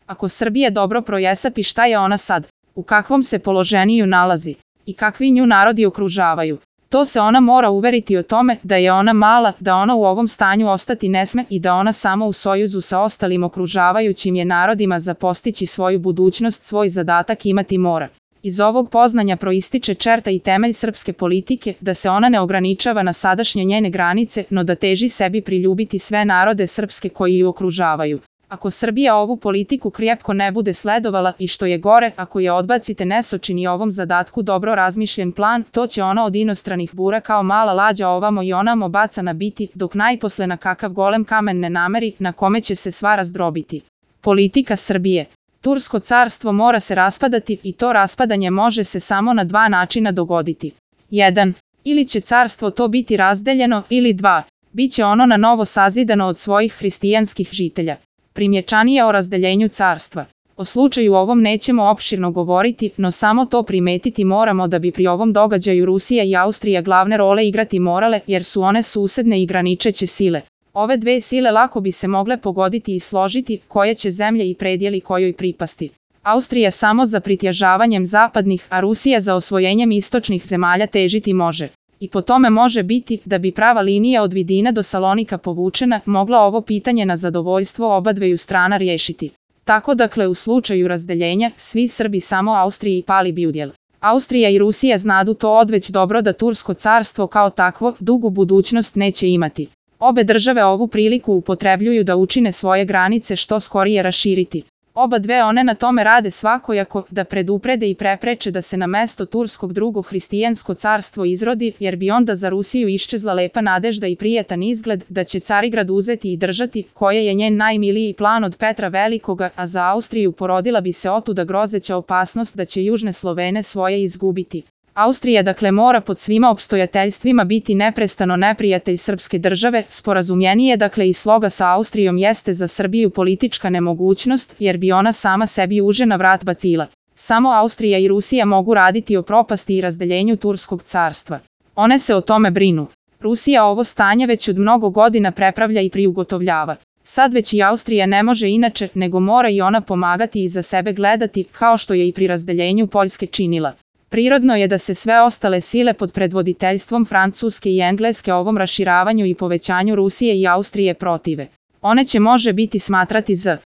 Ako Srbija dobro projesapi šta je ona sad, u kakvom se položeniju nalazi i kakvi nju narodi okružavaju, to se ona mora uveriti o tome da je ona mala, da ona u ovom stanju ostati ne sme i da ona samo u sojuzu sa ostalim okružavajućim je narodima za postići svoju budućnost, svoj zadatak imati mora. Iz ovog poznanja proističe čerta i temelj srpske politike, da se ona ne ograničava na sadašnje njene granice, no da teži sebi priljubiti sve narode srpske koji ju okružavaju. Ako Srbija ovu politiku krepko ne bude sledovala i što je gore, ako je odbacite nesočini ovom zadatku dobro razmišljen plan, to će ona od inostranih bura kao mala lađa ovamo i onamo bacana biti, dok najposle na kakav golem kamen ne nameri, na kome će se sva razdrobiti. Politika Srbije. Tursko carstvo mora se raspadati i to raspadanje može se samo na dva načina dogoditi. 1. Ili će carstvo to biti razdeljeno, ili 2. Biće ono na novo sazidano od svojih hristijanskih žitelja. Primječanije o razdeljenju carstva. O slučaju ovom nećemo opširno govoriti, no samo to primetiti moramo da bi pri ovom događaju Rusija i Austrija glavne role igrati morale, jer su one susedne i graničeće sile. Ove dve sile lako bi se mogle pogoditi i složiti koje će zemlje i predjeli kojoj pripasti. Austrija samo za pritježavanjem zapadnih, a Rusija za osvojenjem istočnih zemalja težiti može. I po tome može biti da bi prava linija od Vidina do Salonika povučena mogla ovo pitanje na zadovoljstvo obadveju strana riješiti. Tako dakle u slučaju razdeljenja, svi Srbi samo Austriji pali bi udjel. Austrija i Rusija znadu to odveć dobro da Tursko carstvo kao takvo dugu budućnost neće imati. Obe države ovu priliku upotrebljuju da učine svoje granice što skorije raširiti. Oba dve one na tome rade svakojako da preduprede i prepreče da se na mesto turskog drugo hristijansko carstvo izrodi, jer bi onda za Rusiju iščezla lepa nadežda i prijetan izgled da će Carigrad uzeti i držati, koje je njen najmiliji plan od Petra Velikoga, a za Austriju porodila bi se otuda grozeća opasnost da će južne Slovene svoje izgubiti. Austrija dakle mora pod svima opstojateljstvima biti neprestano neprijatelj srpske države, sporazumljenije dakle i sloga sa Austrijom jeste za Srbiju politička nemogućnost, jer bi ona sama sebi uže na vrat bacila. Samo Austrija i Rusija mogu raditi o propasti i razdeljenju Turskog carstva. One se o tome brinu. Rusija ovo stanje već od mnogo godina prepravlja i priugotovljava. Sad već i Austrija ne može inače, nego mora i ona pomagati i za sebe gledati, kao što je i pri razdeljenju Poljske činila. Prirodno je da se sve ostale sile pod predvoditeljstvom Francuske i Engleske ovom raširavanju i povećanju Rusije i Austrije protive. One će može biti smatrati z